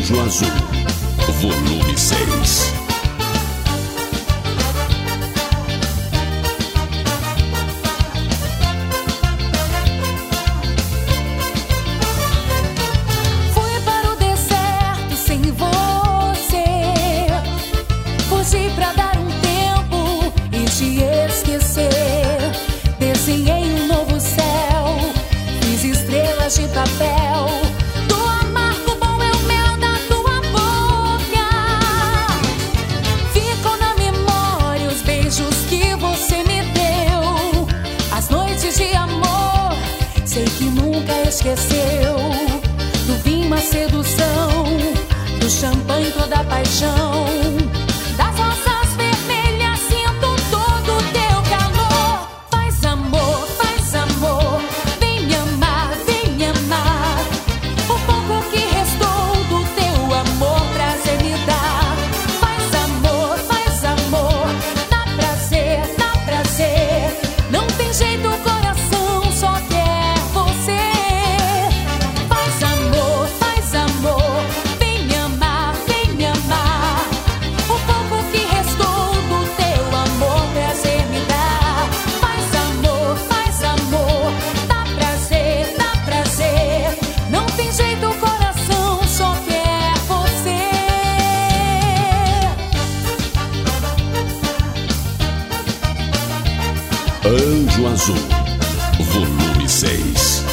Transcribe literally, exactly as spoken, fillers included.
Anjo Azul, volume seis. Fui para o deserto sem você, fugi pra dar um tempo e te esquecer. Desenhei um novo céu, fiz estrelas de papel. Do amargo bom é o mel da tua boca. Ficou na memória os beijos que você me deu, as noites de amor, sei que nunca esqueceu. Do vinho a sedução, do champanhe toda a paixão, das rosas vermelhas sinto todo o teu calor. Faz amor, faz amor, vem me amar, vem me amar. O pouco que restou do teu amor prazer me dá. Faz amor, faz amor, dá prazer, dá prazer. Não tem jeito, o coração só quer você. Faz amor, faz amor, vem me amar, vem me amar. O pouco que restou do teu amor prazer me dá. Faz amor, faz amor, dá prazer, dá prazer. Não tem jeito, o coração só quer você. Anjo Azul, volume seis.